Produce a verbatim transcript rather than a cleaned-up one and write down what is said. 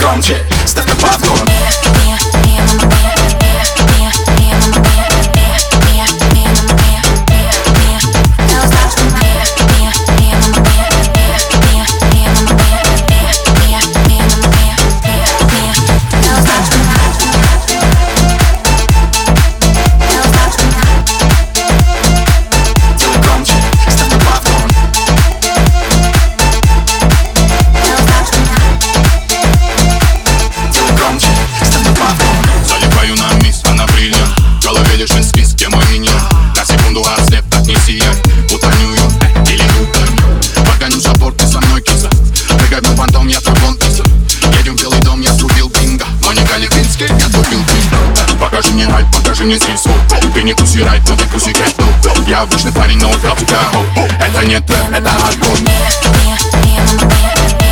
громче, ставь на повтор. Покажи мне рай, покажи мне сису. Ты не куси рай, но ты куси кэту. Я обычный парень, но украл тебя. Это не трэп, это альбом.